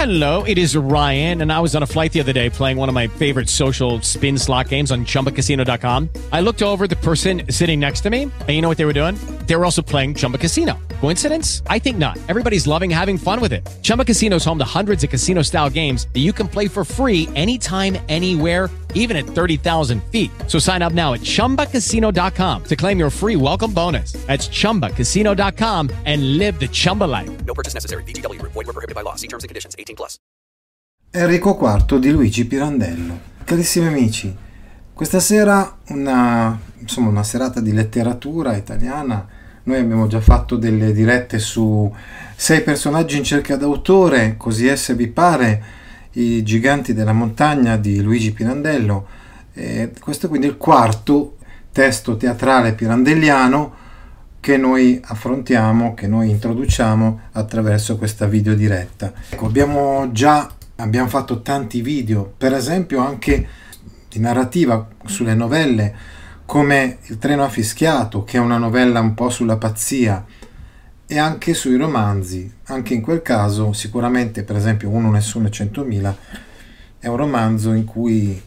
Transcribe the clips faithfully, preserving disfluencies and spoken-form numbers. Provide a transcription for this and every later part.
Hello, it is Ryan, and I was on a flight the other day playing one of my favorite social spin slot games on Chumba Casino dot com. I looked over at the person sitting next to me, and you know what they were doing? They were also playing Chumba Casino. Coincidence? I think not. Everybody's loving having fun with it. Chumba Casino is home to hundreds of casino-style games that you can play for free anytime, anywhere, even at thirty thousand feet. So sign up now at Chumba Casino dot com to claim your free welcome bonus. That's Chumba Casino dot com and live the Chumba life. No purchase necessary. V G W. Void where prohibited by law. See terms and conditions. eighteen plus. Enrico quarto di Luigi Pirandello. Carissimi amici, questa sera una, insomma, una serata di letteratura italiana. Noi abbiamo già fatto delle dirette su sei personaggi in cerca d'autore, così esse vi pare, i giganti della montagna di Luigi Pirandello. E questo è quindi il quarto testo teatrale pirandelliano che noi affrontiamo, che noi introduciamo attraverso questa videodiretta. Ecco, abbiamo già abbiamo fatto tanti video, per esempio anche di narrativa sulle novelle, come Il treno ha fischiato, che è una novella un po' sulla pazzia, e anche sui romanzi. Anche in quel caso sicuramente, per esempio, Uno, Nessuno e Centomila è un romanzo in cui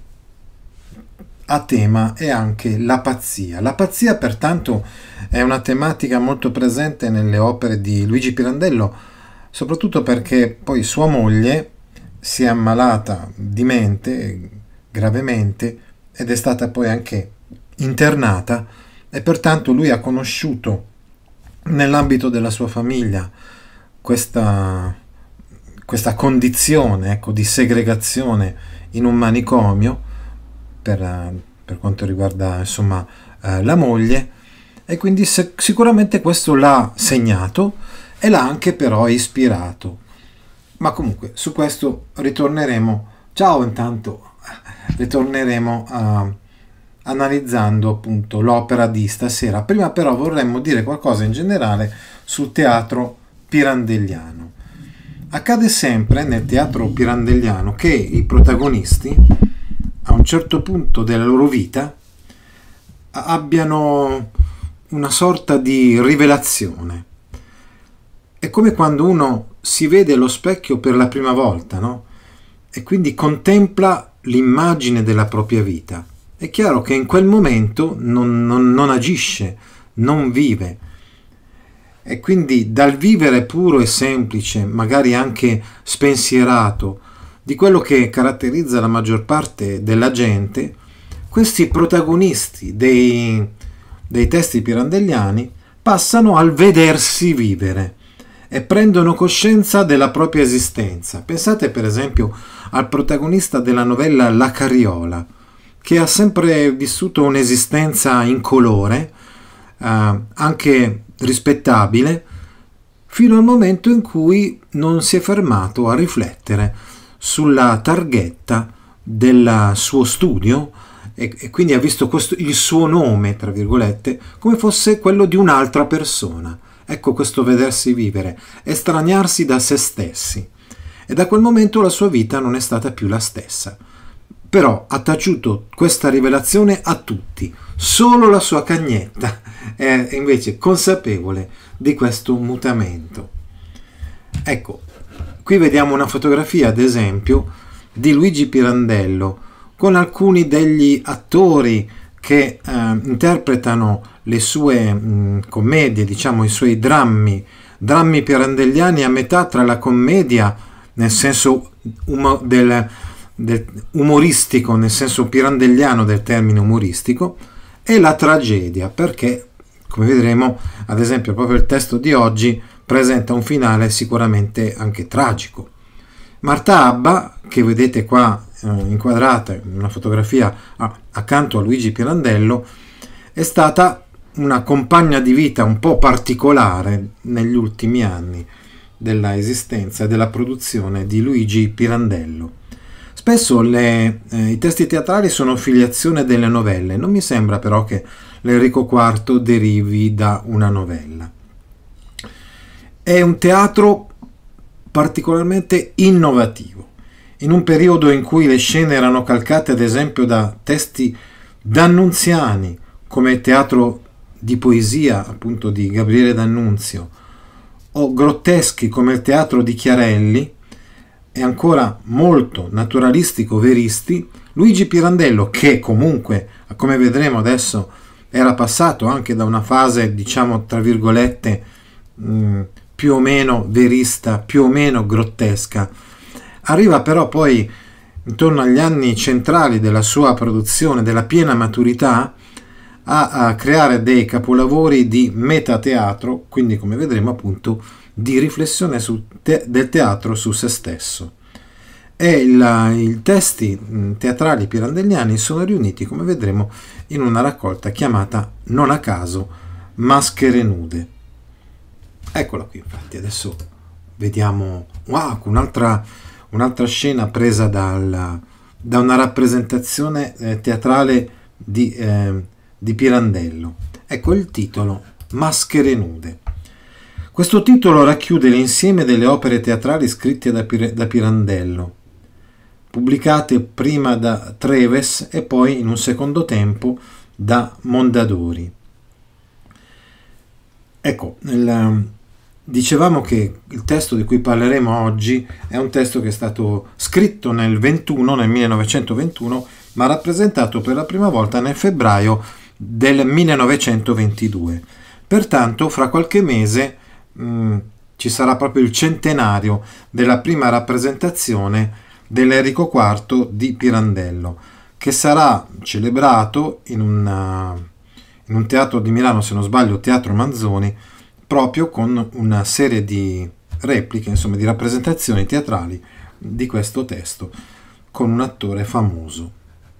a tema è anche la pazzia. La pazzia, pertanto, è una tematica molto presente nelle opere di Luigi Pirandello, soprattutto perché poi sua moglie si è ammalata di mente gravemente ed è stata poi anche internata, e pertanto lui ha conosciuto nell'ambito della sua famiglia questa, questa condizione, ecco, di segregazione in un manicomio per, per quanto riguarda, insomma, eh, la moglie, e quindi se, sicuramente questo l'ha segnato e l'ha anche però ispirato. Ma comunque su questo ritorneremo. Ciao, intanto ritorneremo a analizzando appunto l'opera di stasera. Prima però vorremmo dire qualcosa in generale sul teatro pirandelliano. Accade sempre nel teatro pirandelliano che i protagonisti a un certo punto della loro vita abbiano una sorta di rivelazione. È come quando uno si vede allo specchio per la prima volta, no? E quindi contempla l'immagine della propria vita. È chiaro che in quel momento non, non, non agisce, non vive. E quindi dal vivere puro e semplice, magari anche spensierato, di quello che caratterizza la maggior parte della gente, questi protagonisti dei, dei testi pirandelliani passano al vedersi vivere e prendono coscienza della propria esistenza. Pensate per esempio al protagonista della novella La Carriola, che ha sempre vissuto un'esistenza incolore, eh, anche rispettabile, fino al momento in cui non si è fermato a riflettere sulla targhetta del suo studio e, e quindi ha visto questo, il suo nome, tra virgolette, come fosse quello di un'altra persona. Ecco questo vedersi vivere, estraniarsi da se stessi. E da quel momento la sua vita non è stata più la stessa. Però ha taciuto questa rivelazione a tutti, solo la sua cagnetta è invece consapevole di questo mutamento. Ecco, qui vediamo una fotografia, ad esempio, di Luigi Pirandello con alcuni degli attori che eh, interpretano le sue mh, commedie, diciamo i suoi drammi, drammi pirandelliani a metà tra la commedia, nel senso um- del Del umoristico, nel senso pirandelliano del termine umoristico, e la tragedia, perché, come vedremo, ad esempio, proprio il testo di oggi presenta un finale sicuramente anche tragico. Marta Abba, che vedete qua eh, inquadrata in una fotografia ah, accanto a Luigi Pirandello, è stata una compagna di vita un po' particolare negli ultimi anni della esistenza e della produzione di Luigi Pirandello. Spesso le, eh, i testi teatrali sono filiazione delle novelle, non mi sembra però che l'Enrico quarto derivi da una novella. È un teatro particolarmente innovativo, in un periodo in cui le scene erano calcate ad esempio da testi d'annunziani, come Teatro di poesia appunto di Gabriele D'Annunzio, o grotteschi come il Teatro di Chiarelli, e ancora molto naturalistico-veristi, Luigi Pirandello, che comunque, come vedremo adesso, era passato anche da una fase, diciamo, tra virgolette, mh, più o meno verista, più o meno grottesca, arriva però poi, intorno agli anni centrali della sua produzione, della piena maturità, a, a creare dei capolavori di metateatro, quindi come vedremo appunto di riflessione su te, del teatro su se stesso. E il, i testi teatrali pirandelliani sono riuniti, come vedremo, in una raccolta chiamata, non a caso, Maschere nude. Eccola qui, infatti, adesso vediamo wow, un'altra, un'altra scena presa dal, da una rappresentazione eh, teatrale di, eh, di Pirandello. Ecco il titolo, Maschere nude. Questo titolo racchiude l'insieme delle opere teatrali scritte da, Pir- da Pirandello, pubblicate prima da Treves e poi in un secondo tempo da Mondadori. Ecco, il, dicevamo che il testo di cui parleremo oggi è un testo che è stato scritto nel ventuno, nel millenovecentoventuno, ma rappresentato per la prima volta nel febbraio del millenovecentoventidue. Pertanto, fra qualche mese mh, ci sarà proprio il centenario della prima rappresentazione dell'Enrico quarto di Pirandello, che sarà celebrato in, una, in un teatro di Milano, se non sbaglio, Teatro Manzoni, proprio con una serie di repliche, insomma, di rappresentazioni teatrali di questo testo, con un attore famoso.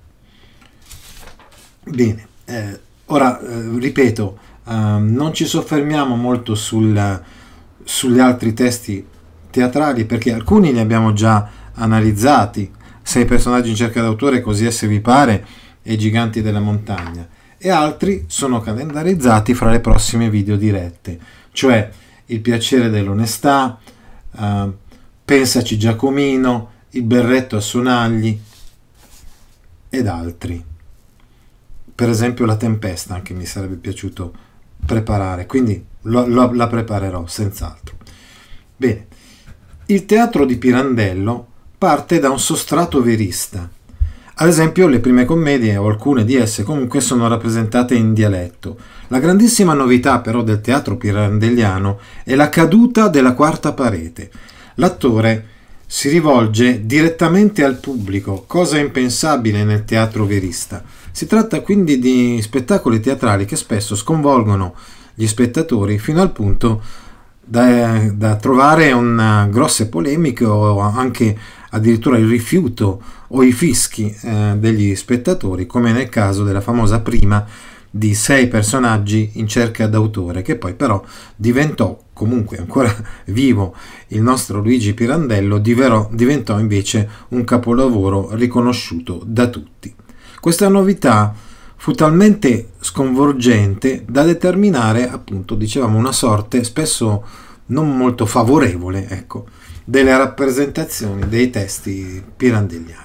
Bene, eh, ora eh, ripeto, eh, non ci soffermiamo molto sul, sugli altri testi teatrali, perché alcuni li abbiamo già analizzati, Sei personaggi in cerca d'autore, Così esse vi pare e Giganti della montagna, e altri sono calendarizzati fra le prossime video dirette, cioè Il piacere dell'onestà, uh, Pensaci Giacomino, Il berretto a sonagli ed altri. Per esempio La tempesta anche mi sarebbe piaciuto preparare, quindi lo, lo, la preparerò senz'altro. Bene, il teatro di Pirandello parte da un sostrato verista. Ad esempio, le prime commedie, o alcune di esse comunque, sono rappresentate in dialetto. La grandissima novità però del teatro pirandelliano è la caduta della quarta parete. L'attore si rivolge direttamente al pubblico, cosa impensabile nel teatro verista. Si tratta quindi di spettacoli teatrali che spesso sconvolgono gli spettatori fino al punto da, da trovare una grosse polemiche o anche addirittura il rifiuto o i fischi eh, degli spettatori, come nel caso della famosa prima di Sei personaggi in cerca d'autore, che poi però diventò, comunque ancora vivo il nostro Luigi Pirandello, diventò, diventò invece un capolavoro riconosciuto da tutti. Questa novità fu talmente sconvolgente da determinare, appunto, dicevamo, una sorte spesso non molto favorevole, ecco, delle rappresentazioni dei testi pirandelliani.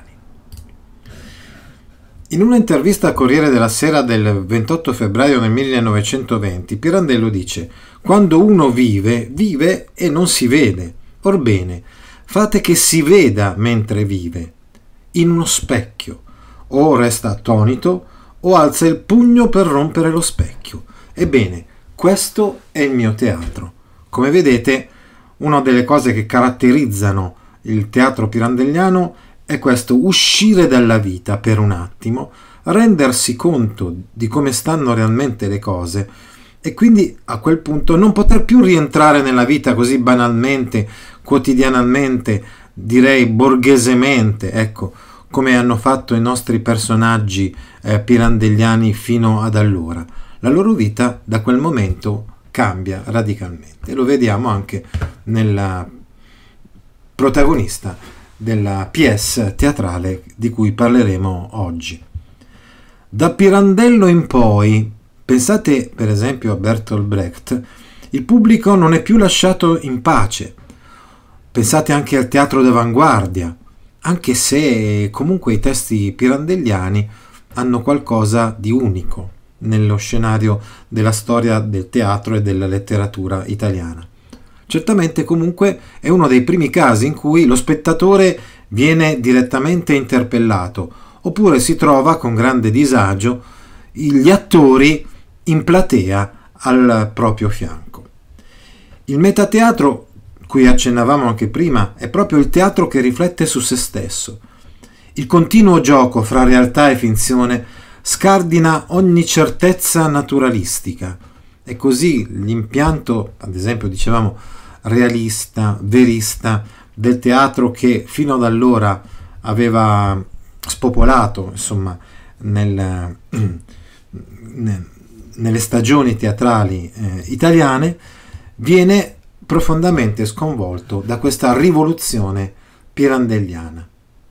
In un'intervista al Corriere della Sera del ventotto febbraio del millenovecentoventi, Pirandello dice: «Quando uno vive, vive e non si vede. Orbene, fate che si veda mentre vive, in uno specchio. O resta attonito o alza il pugno per rompere lo specchio. Ebbene, questo è il mio teatro». Come vedete, una delle cose che caratterizzano il teatro pirandelliano è questo uscire dalla vita per un attimo, rendersi conto di come stanno realmente le cose e quindi a quel punto non poter più rientrare nella vita così banalmente, quotidianamente, direi borghesemente, ecco, come hanno fatto i nostri personaggi eh, pirandelliani fino ad allora. La loro vita da quel momento cambia radicalmente e lo vediamo anche nella protagonista della pièce teatrale di cui parleremo oggi. Da Pirandello in poi, pensate per esempio a Bertolt Brecht, il pubblico non è più lasciato in pace. Pensate anche al teatro d'avanguardia, anche se comunque i testi pirandelliani hanno qualcosa di unico nello scenario della storia del teatro e della letteratura italiana. Certamente comunque è uno dei primi casi in cui lo spettatore viene direttamente interpellato, oppure si trova con grande disagio gli attori in platea al proprio fianco. Il metateatro, cui accennavamo anche prima, è proprio il teatro che riflette su se stesso. Il continuo gioco fra realtà e finzione scardina ogni certezza naturalistica, e così l'impianto, ad esempio dicevamo realista, verista, del teatro che fino ad allora aveva spopolato, insomma, nel, nel, nelle stagioni teatrali eh, italiane, viene profondamente sconvolto da questa rivoluzione pirandelliana.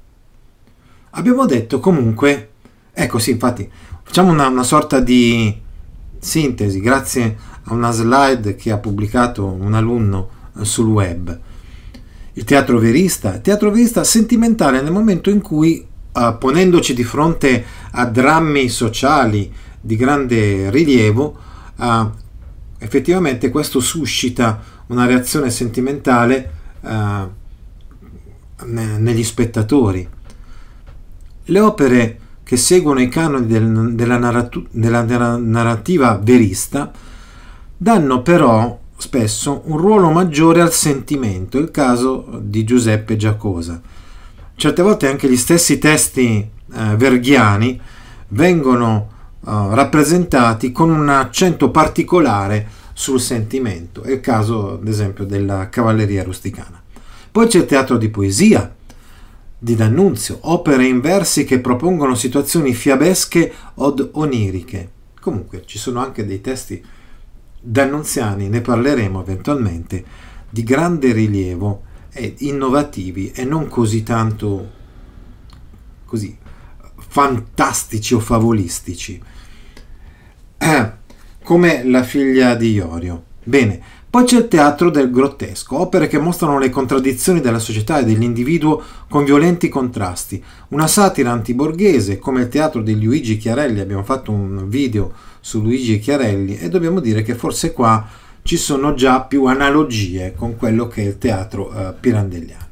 Abbiamo detto comunque, ecco sì, infatti, facciamo una, una sorta di sintesi grazie a una slide che ha pubblicato un alunno eh, sul web. Il teatro verista, il teatro verista sentimentale nel momento in cui, eh, ponendoci di fronte a drammi sociali di grande rilievo, eh, effettivamente questo suscita una reazione sentimentale eh, negli spettatori. Le opere che seguono i canoni del, della, narratu- della narrativa verista danno però spesso un ruolo maggiore al sentimento, il caso di Giuseppe Giacosa. Certe volte anche gli stessi testi eh, verghiani vengono eh, rappresentati con un accento particolare sul sentimento, è il caso ad esempio della Cavalleria Rusticana. Poi c'è il teatro di poesia di D'Annunzio, opere in versi che propongono situazioni fiabesche od oniriche. Comunque ci sono anche dei testi d'annunziani, ne parleremo eventualmente, di grande rilievo e innovativi e non così tanto così fantastici o favolistici, eh, come La figlia di Iorio. Bene, poi c'è il teatro del grottesco, opere che mostrano le contraddizioni della società e dell'individuo con violenti contrasti, una satira antiborghese come il teatro di Luigi Chiarelli. Abbiamo fatto un video su Luigi Chiarelli e dobbiamo dire che forse qua ci sono già più analogie con quello che è il teatro eh, pirandelliano.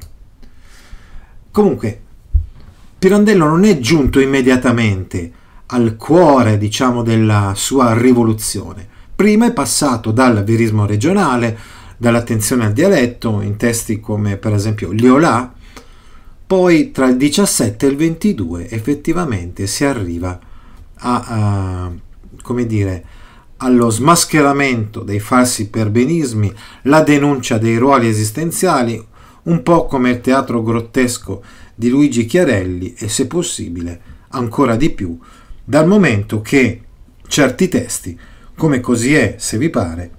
Comunque Pirandello non è giunto immediatamente al cuore, diciamo, della sua rivoluzione. Prima è passato dal verismo regionale, dall'attenzione al dialetto, in testi come per esempio Liolà, poi tra il diciassette e il ventidue effettivamente si arriva a, a come dire, allo smascheramento dei falsi perbenismi, la denuncia dei ruoli esistenziali, un po' come il teatro grottesco di Luigi Chiarelli e, se possibile, ancora di più, dal momento che certi testi, come Così è, se vi pare,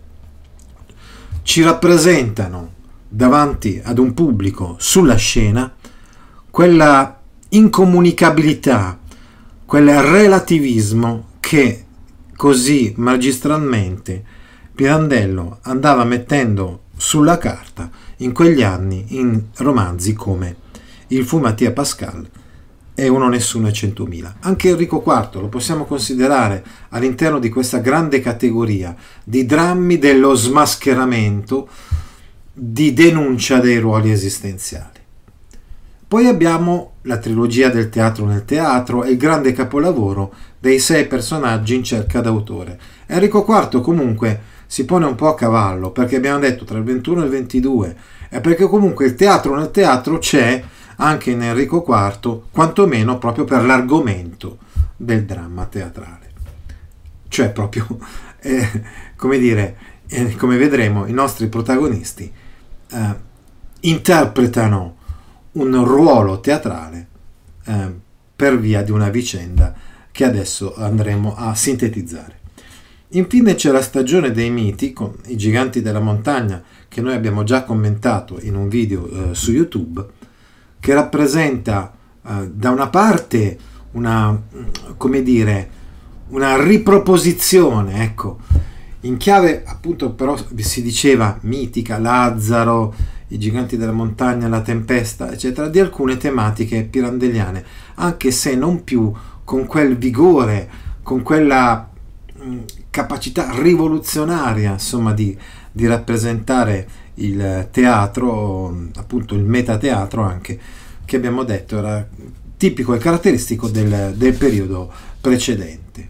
ci rappresentano davanti ad un pubblico sulla scena quella incomunicabilità, quel relativismo che così magistralmente Pirandello andava mettendo sulla carta in quegli anni in romanzi come Il fu Mattia Pascal e Uno Nessuno e Centomila. Anche Enrico quarto lo possiamo considerare all'interno di questa grande categoria di drammi dello smascheramento, di denuncia dei ruoli esistenziali. Poi abbiamo la trilogia del teatro nel teatro e il grande capolavoro dei sei personaggi in cerca d'autore. Enrico quarto comunque si pone un po' a cavallo, perché abbiamo detto tra il ventuno e il ventidue, e perché comunque il teatro nel teatro c'è anche in Enrico quarto, quantomeno proprio per l'argomento del dramma teatrale. Cioè proprio, eh, come dire, eh, come vedremo, i nostri protagonisti eh, interpretano un ruolo teatrale eh, per via di una vicenda che adesso andremo a sintetizzare. Infine c'è la stagione dei miti con i giganti della montagna, che noi abbiamo già commentato in un video eh, su YouTube, che rappresenta eh, da una parte una, come dire, una riproposizione, ecco, in chiave appunto però si diceva mitica, Lazzaro, i giganti della montagna, la tempesta, eccetera, di alcune tematiche pirandelliane, anche se non più con quel vigore, con quella mh, capacità rivoluzionaria, insomma, di, di rappresentare il teatro, appunto il metateatro anche, che abbiamo detto era tipico e caratteristico del, del periodo precedente.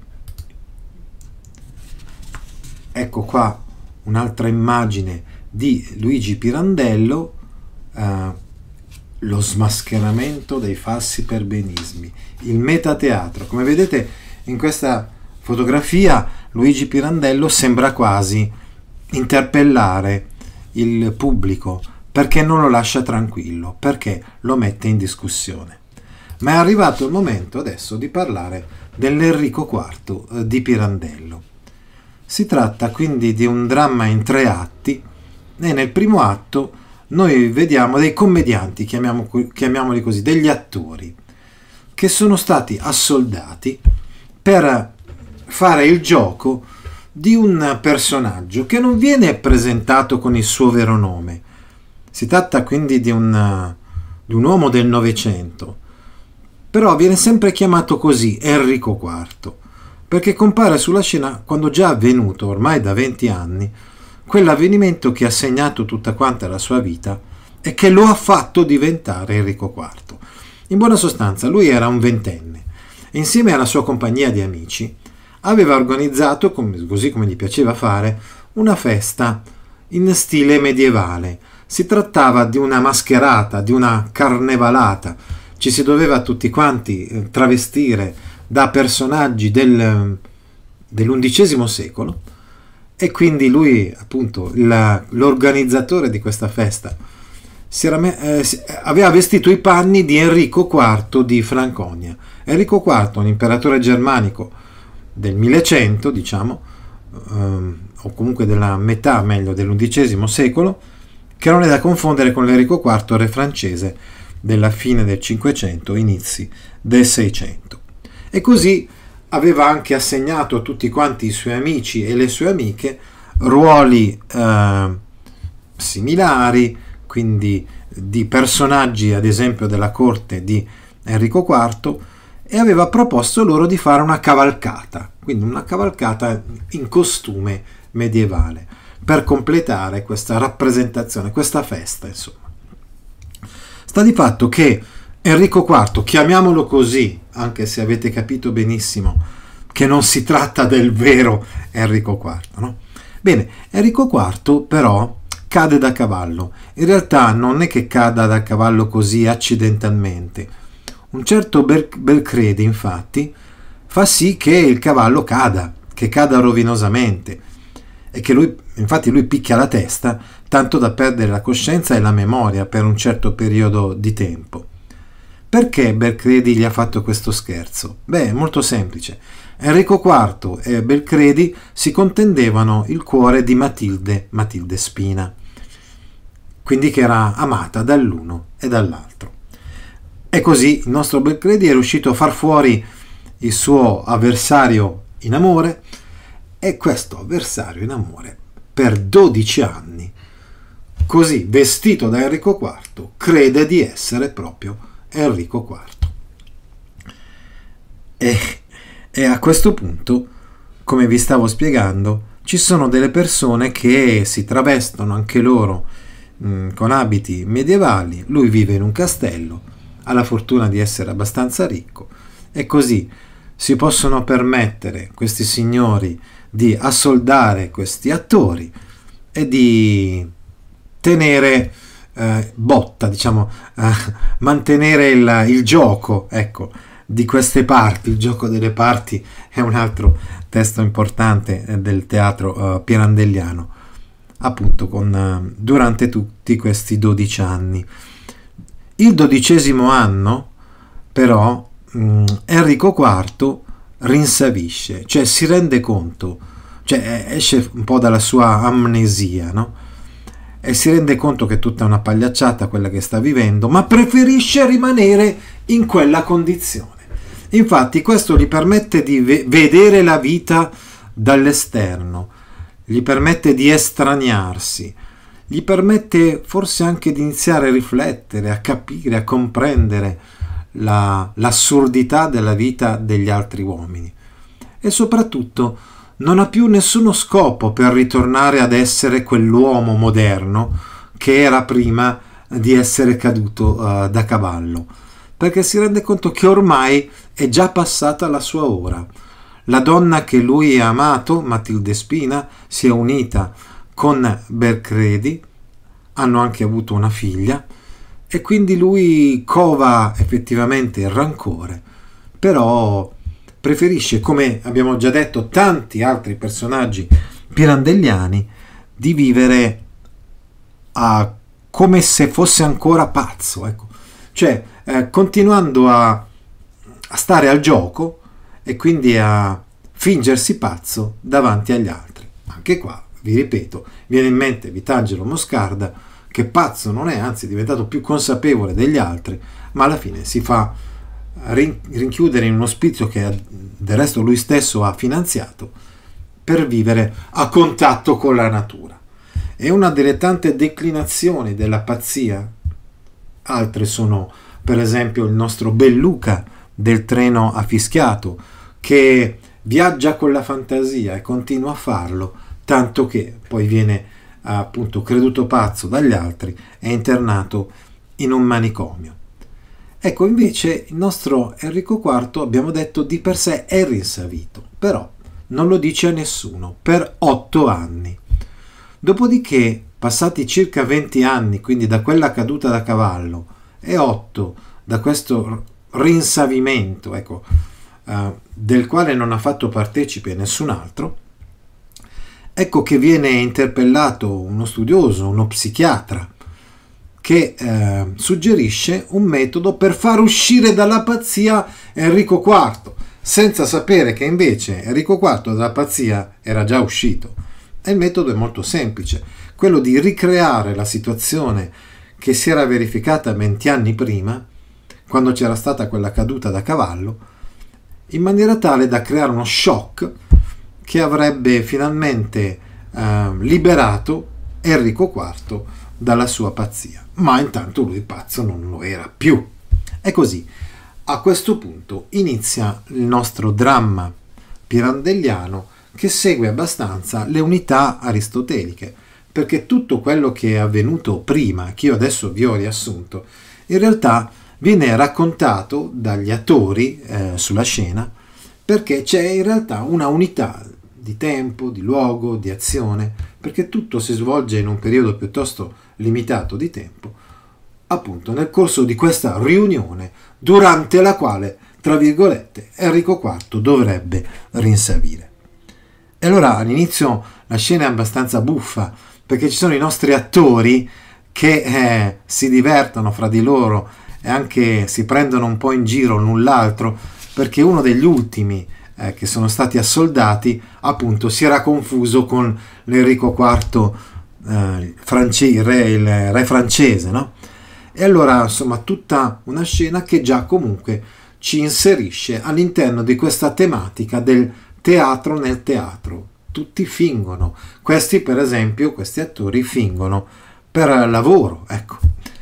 Ecco qua un'altra immagine di Luigi Pirandello, eh, lo smascheramento dei falsi perbenismi, il metateatro. Come vedete in questa fotografia Luigi Pirandello sembra quasi interpellare il pubblico perché non lo lascia tranquillo, perché lo mette in discussione. Ma è arrivato il momento adesso di parlare dell'Enrico quarto eh, di Pirandello. Si tratta quindi di un dramma in tre atti e nel primo atto noi vediamo dei commedianti, chiamiamo, chiamiamoli così, degli attori, che sono stati assoldati per fare il gioco di un personaggio che non viene presentato con il suo vero nome. Si tratta quindi di un, di un uomo del Novecento, però viene sempre chiamato così, Enrico quarto, perché compare sulla scena quando già è avvenuto, ormai da venti anni, quell'avvenimento che ha segnato tutta quanta la sua vita e che lo ha fatto diventare Enrico quarto. In buona sostanza, lui era un ventenne e insieme alla sua compagnia di amici aveva organizzato, così come gli piaceva fare, una festa in stile medievale. Si trattava di una mascherata, di una carnevalata. Ci si doveva tutti quanti travestire da personaggi del, dell'undicesimo secolo e quindi lui, appunto, la, l'organizzatore di questa festa, si era, eh, aveva vestito i panni di Enrico quarto di Franconia. Enrico quarto, un imperatore germanico del millecento, diciamo, ehm, o comunque della metà, meglio, dell'undicesimo secolo, che non è da confondere con l'Enrico quarto, re francese della fine del Cinquecento, inizi del Seicento. E così aveva anche assegnato a tutti quanti i suoi amici e le sue amiche ruoli eh, similari, quindi di personaggi, ad esempio, della corte di Enrico quarto, e aveva proposto loro di fare una cavalcata, quindi una cavalcata in costume medievale, per completare questa rappresentazione, questa festa, insomma. Sta di fatto che Enrico quarto, chiamiamolo così, anche se avete capito benissimo che non si tratta del vero Enrico quarto, no? Bene, Enrico quarto però cade da cavallo. In realtà non è che cada da cavallo così accidentalmente. Un certo Belcredi, infatti, fa sì che il cavallo cada, che cada rovinosamente, e che lui, infatti lui picchia la testa tanto da perdere la coscienza e la memoria per un certo periodo di tempo. Perché Belcredi gli ha fatto questo scherzo? Beh, è molto semplice. Enrico quarto e Belcredi si contendevano il cuore di Matilde, Matilde Spina, quindi che era amata dall'uno e dall'altro. E così il nostro Belcredi è riuscito a far fuori il suo avversario in amore, e questo avversario in amore per dodici anni, così vestito da Enrico quarto, crede di essere proprio Enrico quarto. E, e a questo punto, come vi stavo spiegando, ci sono delle persone che si travestono anche loro mh, con abiti medievali. Lui vive in un castello, ha la fortuna di essere abbastanza ricco, e così si possono permettere questi signori di assoldare questi attori e di tenere eh, botta, diciamo, eh, mantenere il, il gioco, ecco, di queste parti. Il gioco delle parti è un altro testo importante eh, del teatro eh, pirandelliano, appunto, con eh, durante tutti questi dodici anni. Il dodicesimo anno, però, mh, Enrico quarto rinsavisce, cioè si rende conto, cioè esce un po' dalla sua amnesia, no? E si rende conto che è tutta una pagliacciata quella che sta vivendo, ma preferisce rimanere in quella condizione. Infatti questo gli permette di ve- vedere la vita dall'esterno, gli permette di estraniarsi, gli permette forse anche di iniziare a riflettere, a capire, a comprendere la, l'assurdità della vita degli altri uomini, e soprattutto non ha più nessuno scopo per ritornare ad essere quell'uomo moderno che era prima di essere caduto uh, da cavallo, perché si rende conto che ormai è già passata la sua ora. La donna che lui ha amato, Matilde Spina, si è unita con Bercredi, hanno anche avuto una figlia, e quindi lui cova effettivamente il rancore, però preferisce, come abbiamo già detto tanti altri personaggi pirandelliani, di vivere a, come se fosse ancora pazzo, ecco. Cioè eh, continuando a, a stare al gioco e quindi a fingersi pazzo davanti agli altri. Anche qua, vi ripeto, viene in mente Vitangelo Moscarda, che pazzo non è, anzi è diventato più consapevole degli altri, ma alla fine si fa rinchiudere in un ospizio che del resto lui stesso ha finanziato per vivere a contatto con la natura. È una delle tante declinazioni della pazzia. Altre sono per esempio il nostro Belluca del treno a Fischiato, che viaggia con la fantasia e continua a farlo, tanto che poi viene appunto creduto pazzo dagli altri e internato in un manicomio. Ecco, invece il nostro Enrico quarto, abbiamo detto, di per sé è rinsavito, però non lo dice a nessuno per otto anni. Dopodiché, passati circa venti anni, quindi da quella caduta da cavallo, e otto da questo rinsavimento, ecco, eh, del quale non ha fatto partecipe nessun altro, ecco che viene interpellato uno studioso, uno psichiatra, che eh, suggerisce un metodo per far uscire dalla pazzia Enrico quarto, senza sapere che invece Enrico quarto dalla pazzia era già uscito. E il metodo è molto semplice, quello di ricreare la situazione che si era verificata venti anni prima, quando c'era stata quella caduta da cavallo, in maniera tale da creare uno shock che avrebbe finalmente eh, liberato Enrico quarto dalla sua pazzia. Ma intanto lui pazzo non lo era più. E così, a questo punto, inizia il nostro dramma pirandelliano, che segue abbastanza le unità aristoteliche, perché tutto quello che è avvenuto prima, che io adesso vi ho riassunto, in realtà viene raccontato dagli attori eh, sulla scena, perché c'è in realtà una unità di tempo, di luogo, di azione, perché tutto si svolge in un periodo piuttosto limitato di tempo, appunto nel corso di questa riunione, durante la quale, tra virgolette, Enrico quarto dovrebbe rinsavire. E allora all'inizio la scena è abbastanza buffa, perché ci sono i nostri attori che eh, si divertono fra di loro e anche si prendono un po' in giro l'un l'altro, perché uno degli ultimi eh, che sono stati assoldati appunto si era confuso con l'Enrico quarto eh, france- il, re, il re francese, no? E allora insomma tutta una scena che già comunque ci inserisce all'interno di questa tematica del teatro nel teatro. Tutti fingono, questi per esempio, questi attori fingono per lavoro, ecco,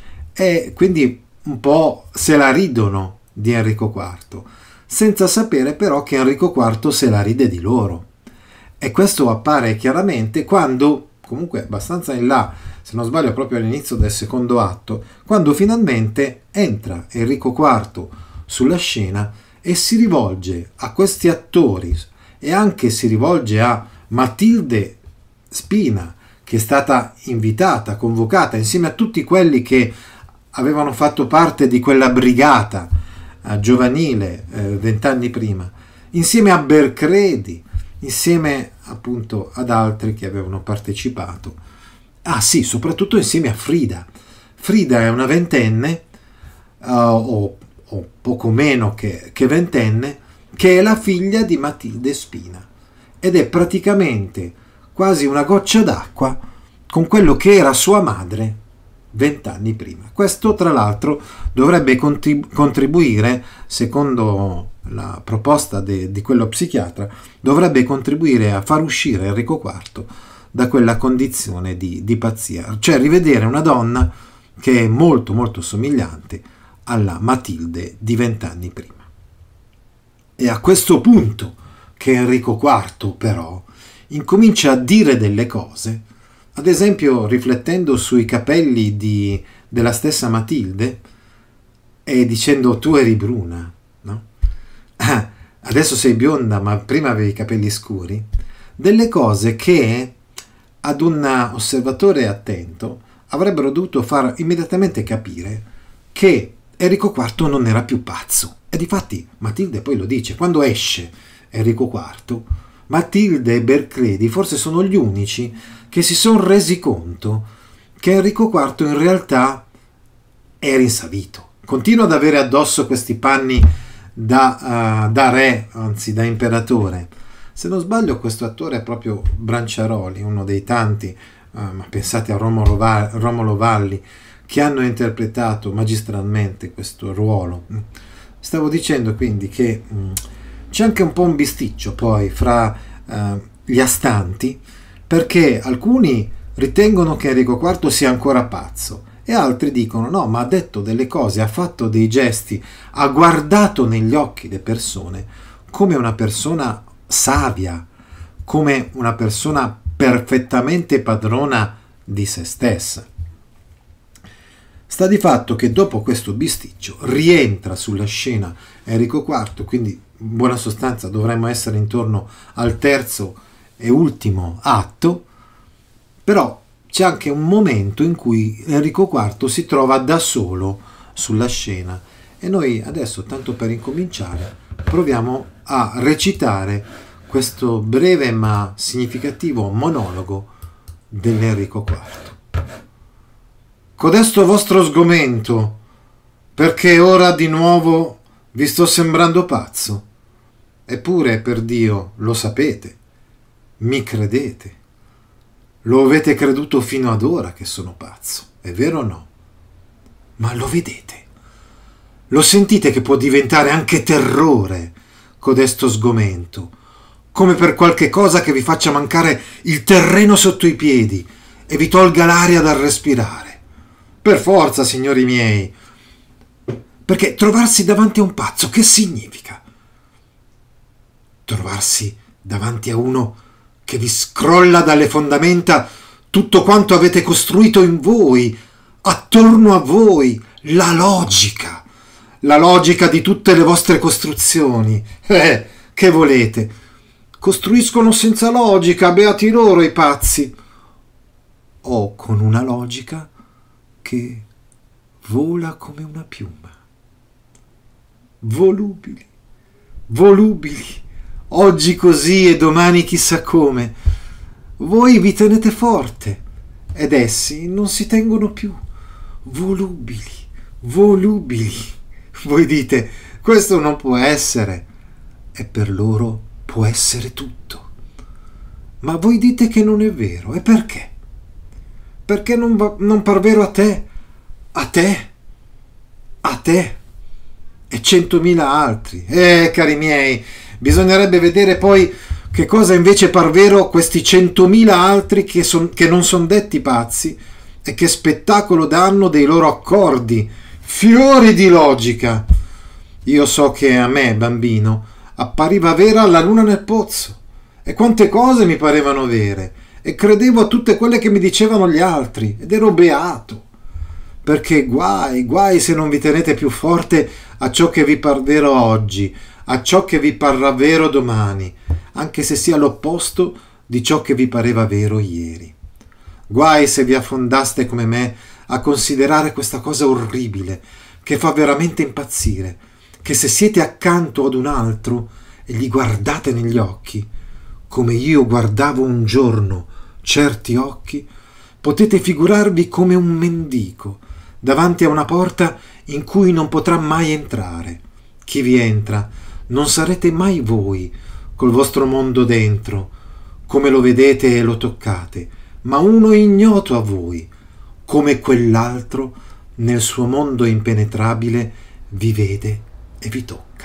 e quindi un po' se la ridono di Enrico quarto, senza sapere però che Enrico quarto se la ride di loro. E questo appare chiaramente quando, comunque abbastanza in là, se non sbaglio proprio all'inizio del secondo atto, quando finalmente entra Enrico quarto sulla scena e si rivolge a questi attori e anche si rivolge a Matilde Spina, che è stata invitata, convocata insieme a tutti quelli che avevano fatto parte di quella brigata eh, giovanile eh, vent'anni prima, insieme a Bercredi, insieme appunto ad altri che avevano partecipato. Ah sì, soprattutto insieme a Frida. Frida è una ventenne, uh, o, o poco meno che, che ventenne, che è la figlia di Matilde Spina, ed è praticamente quasi una goccia d'acqua con quello che era sua madre vent'anni prima. Questo tra l'altro dovrebbe contrib- contribuire, secondo la proposta de- di quello psichiatra, dovrebbe contribuire a far uscire Enrico quarto da quella condizione di, di pazzia, cioè rivedere una donna che è molto molto somigliante alla Matilde di vent'anni prima. È a questo punto che Enrico quarto però incomincia a dire delle cose, ad esempio riflettendo sui capelli di, della stessa Matilde e dicendo tu eri bruna, no? Ah, adesso sei bionda ma prima avevi i capelli scuri, delle cose che ad un osservatore attento avrebbero dovuto far immediatamente capire che Enrico quarto non era più pazzo. E difatti Matilde poi lo dice, quando esce Enrico quarto, Matilde e Bercredi forse sono gli unici che si sono resi conto che Enrico quarto in realtà era insavito. Continua ad avere addosso questi panni da, uh, da re, anzi da imperatore. Se non sbaglio questo attore è proprio Branciaroli, uno dei tanti, uh, ma pensate a Romolo, Va- Romolo Valli, che hanno interpretato magistralmente questo ruolo. Stavo dicendo quindi che mh, c'è anche un po' un bisticcio poi fra uh, gli astanti, perché alcuni ritengono che Enrico quarto sia ancora pazzo e altri dicono no, ma ha detto delle cose, ha fatto dei gesti, ha guardato negli occhi le persone come una persona savia, come una persona perfettamente padrona di se stessa. Sta di fatto che dopo questo bisticcio rientra sulla scena Enrico quarto, quindi in buona sostanza dovremmo essere intorno al terzo e ultimo atto, però c'è anche un momento in cui Enrico quarto si trova da solo sulla scena e noi adesso, tanto per incominciare, proviamo a recitare questo breve ma significativo monologo dell'Enrico quarto. Codesto vostro sgomento, perché ora di nuovo vi sto sembrando pazzo? Eppure, per Dio, lo sapete, mi credete. Lo avete creduto fino ad ora che sono pazzo, è vero o no? Ma lo vedete? Lo sentite che può diventare anche terrore, codesto sgomento, come per qualche cosa che vi faccia mancare il terreno sotto i piedi e vi tolga l'aria dal respirare. Per forza, signori miei, perché trovarsi davanti a un pazzo, che significa? Trovarsi davanti a uno che vi scrolla dalle fondamenta tutto quanto avete costruito in voi, attorno a voi, la logica, la logica di tutte le vostre costruzioni. Eh, che volete? Costruiscono senza logica, beati loro i pazzi, o con una logica che vola come una piuma. Volubili, volubili, oggi così e domani chissà come. Voi vi tenete forte ed essi non si tengono più. Volubili, volubili. Voi dite, questo non può essere, e per loro può essere tutto. Ma voi dite che non è vero, e perché? Perché non, va, non par vero a te, a te, a te e centomila altri. Eh, cari miei, bisognerebbe vedere poi che cosa invece par vero questi centomila altri che, son, che non son detti pazzi e che spettacolo danno dei loro accordi, fiori di logica. Io so che a me, bambino, appariva vera la luna nel pozzo, e quante cose mi parevano vere, e credevo a tutte quelle che mi dicevano gli altri, ed ero beato, perché guai, guai se non vi tenete più forte a ciò che vi par vero oggi, a ciò che vi parrà vero domani, anche se sia l'opposto di ciò che vi pareva vero ieri. Guai se vi affondaste come me a considerare questa cosa orribile, che fa veramente impazzire, che se siete accanto ad un altro e gli guardate negli occhi, come io guardavo un giorno certi occhi, potete figurarvi come un mendico davanti a una porta in cui non potrà mai entrare. Chi vi entra non sarete mai voi col vostro mondo dentro, come lo vedete e lo toccate, ma uno ignoto a voi, come quell'altro nel suo mondo impenetrabile vi vede e vi tocca.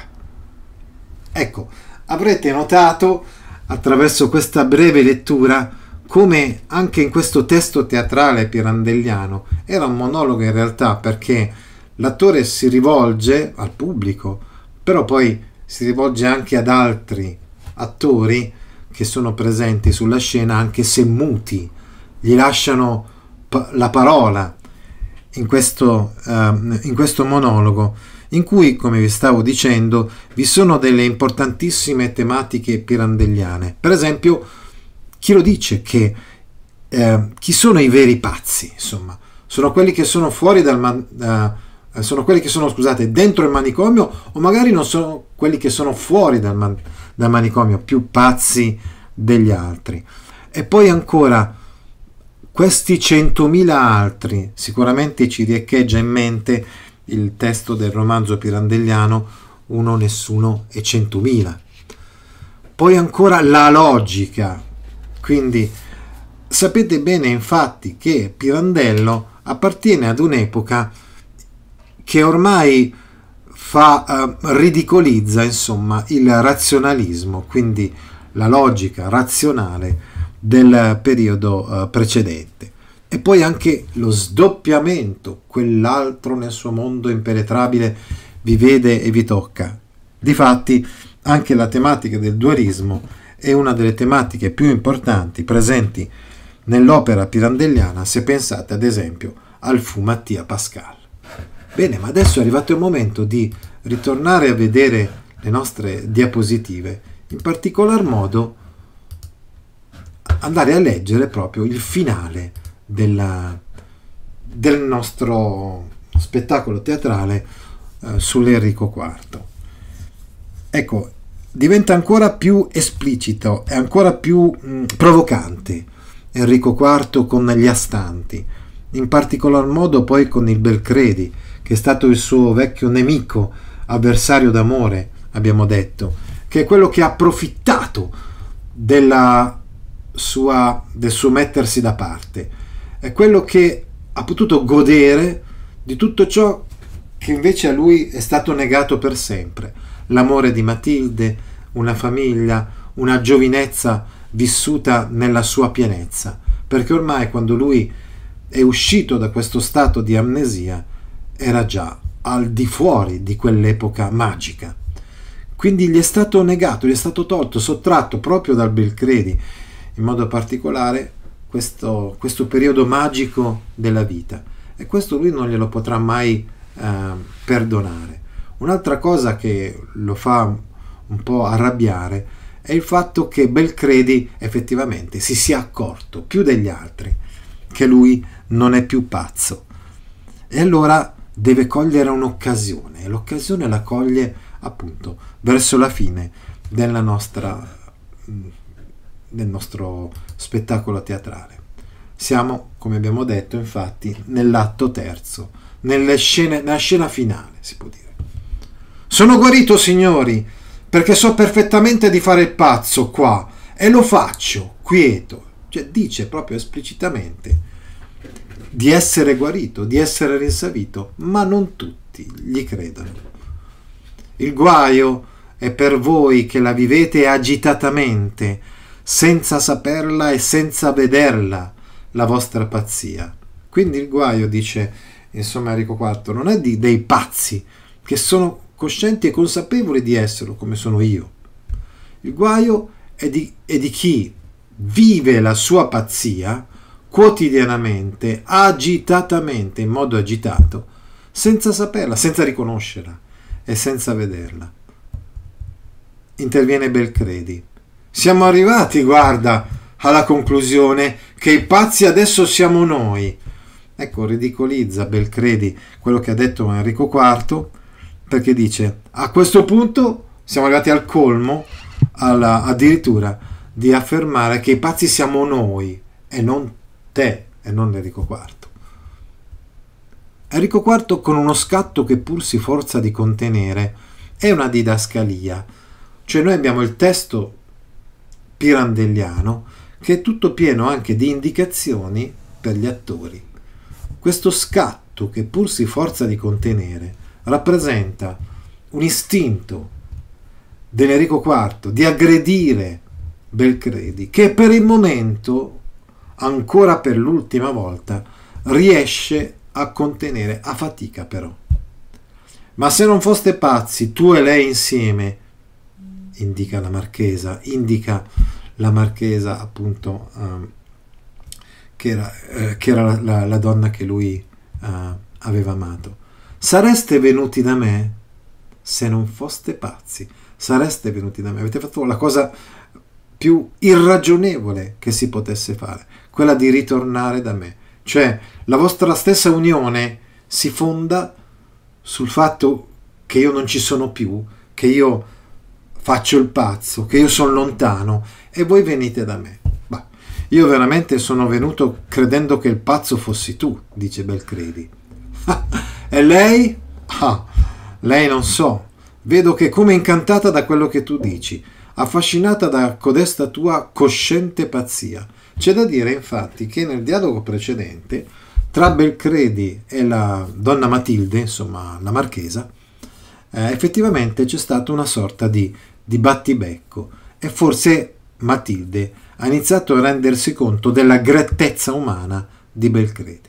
Ecco, avrete notato attraverso questa breve lettura come anche in questo testo teatrale pirandelliano era un monologo in realtà, perché l'attore si rivolge al pubblico, però poi si rivolge anche ad altri attori che sono presenti sulla scena, anche se muti, gli lasciano pa- la parola in questo, uh, in questo monologo, in cui, come vi stavo dicendo, vi sono delle importantissime tematiche pirandelliane. Per esempio, chi lo dice che eh, chi sono i veri pazzi? Insomma, sono quelli che sono fuori dal man- uh, sono quelli che sono, scusate, dentro il manicomio, o magari non sono quelli che sono fuori dal, man- dal manicomio, più pazzi degli altri. E poi ancora questi centomila altri. Sicuramente ci riecheggia in mente il testo del romanzo pirandelliano Uno, Nessuno e Centomila. Poi ancora la logica. Quindi sapete bene infatti che Pirandello appartiene ad un'epoca che ormai fa, uh, ridicolizza insomma il razionalismo, quindi la logica razionale del periodo uh, precedente. E poi anche lo sdoppiamento, quell'altro nel suo mondo impenetrabile vi vede e vi tocca. Difatti anche la tematica del dualismo è una delle tematiche più importanti presenti nell'opera pirandelliana, se pensate ad esempio al Fu Mattia Pascal. Bene, ma adesso è arrivato il momento di ritornare a vedere le nostre diapositive, in particolar modo andare a leggere proprio il finale della, del nostro spettacolo teatrale eh, sull'Enrico quarto. Ecco, diventa ancora più esplicito e ancora più mh, provocante Enrico quarto con gli astanti, in particolar modo poi con il Belcredi, che è stato il suo vecchio nemico, avversario d'amore, abbiamo detto, che è quello che ha approfittato della sua, del suo mettersi da parte, è quello che ha potuto godere di tutto ciò che invece a lui è stato negato per sempre: l'amore di Matilde, una famiglia, una giovinezza vissuta nella sua pienezza, perché ormai quando lui è uscito da questo stato di amnesia era già al di fuori di quell'epoca magica. Quindi gli è stato negato, gli è stato tolto, sottratto proprio dal Belcredi, in modo particolare questo, questo periodo magico della vita, e questo lui non glielo potrà mai eh, perdonare. Un'altra cosa che lo fa un po' arrabbiare è il fatto che Belcredi effettivamente si sia accorto più degli altri che lui non è più pazzo, e allora deve cogliere un'occasione, e l'occasione la coglie appunto verso la fine della nostra del nostro spettacolo teatrale. Siamo, come abbiamo detto, infatti nell'atto terzo, nelle scene, nella scena finale, si può dire. Sono guarito, signori, perché so perfettamente di fare il pazzo qua, e lo faccio quieto. Cioè dice proprio esplicitamente di essere guarito, di essere rinsavito, ma non tutti gli credono. Il guaio è per voi che la vivete agitatamente, senza saperla e senza vederla, la vostra pazzia. Quindi il guaio, dice insomma Enrico quarto, non è di dei pazzi che sono coscienti e consapevoli di esserlo, come sono io. Il guaio è di, è di chi vive la sua pazzia quotidianamente, agitatamente, in modo agitato, senza saperla, senza riconoscerla e senza vederla. Interviene Belcredi. Siamo arrivati, guarda, alla conclusione che i pazzi adesso siamo noi. Ecco, ridicolizza Belcredi quello che ha detto Enrico quarto, perché dice: a questo punto siamo arrivati al colmo, alla, addirittura di affermare che i pazzi siamo noi e non te e non Enrico quarto. Enrico quarto, con uno scatto che pur si forza di contenere, è una didascalia. Cioè noi abbiamo il testo pirandelliano che è tutto pieno anche di indicazioni per gli attori. Questo scatto che pur si forza di contenere rappresenta un istinto dell'Enrico quarto di aggredire Belcredi, che per il momento, ancora per l'ultima volta, riesce a contenere, a fatica però. Ma se non foste pazzi, tu e lei insieme, indica la marchesa, indica la marchesa appunto um, che era, eh, che era la, la, la donna che lui uh, aveva amato. Sareste venuti da me se non foste pazzi. Sareste venuti da me. Avete fatto la cosa più irragionevole che si potesse fare, quella di ritornare da me. Cioè, la vostra stessa unione si fonda sul fatto che io non ci sono più, che io faccio il pazzo, che io sono lontano e voi venite da me. Bah, io veramente sono venuto credendo che il pazzo fossi tu, dice Belcredi. E lei? Ah, lei non so. Vedo che è come incantata da quello che tu dici, affascinata da codesta tua cosciente pazzia. C'è da dire, infatti, che nel dialogo precedente tra Belcredi e la donna Matilde, insomma la marchesa, eh, effettivamente c'è stata una sorta di, di battibecco e forse Matilde ha iniziato a rendersi conto della grettezza umana di Belcredi.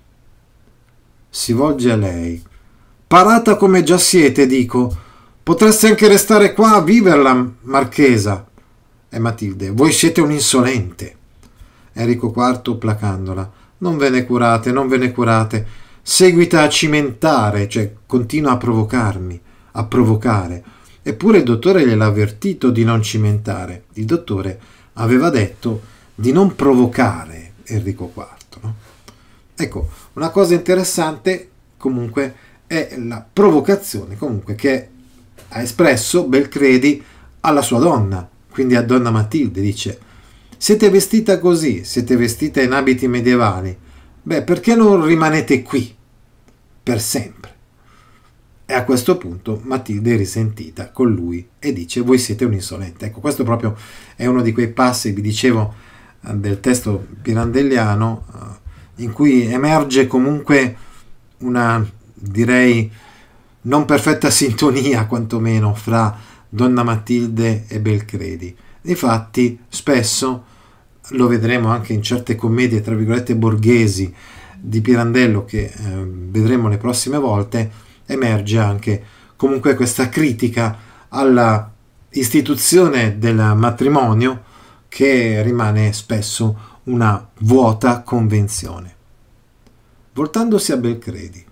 Si volge a lei. Parata come già siete, dico, potreste anche restare qua a viverla, marchesa. E Matilde, voi siete un insolente. Enrico quarto, placandola, non ve ne curate, non ve ne curate, seguita a cimentare, cioè continua a provocarmi, a provocare. Eppure il dottore gliel'ha avvertito di non cimentare. Il dottore aveva detto di non provocare Enrico quarto. No? Ecco, una cosa interessante comunque è la provocazione comunque che ha espresso Belcredi alla sua donna, quindi a donna Matilde. Dice: siete vestita così, siete vestita in abiti medievali, beh, perché non rimanete qui per sempre? E a questo punto Matilde è risentita con lui e dice: voi siete un insolente. Ecco, questo proprio è uno di quei passi, vi dicevo, del testo pirandelliano in cui emerge comunque una, direi, non perfetta sintonia quantomeno fra donna Matilde e Belcredi. Difatti spesso lo vedremo anche in certe commedie tra virgolette borghesi di Pirandello che eh, vedremo le prossime volte, emerge anche comunque questa critica alla istituzione del matrimonio che rimane spesso una vuota convenzione. Voltandosi a Belcredi: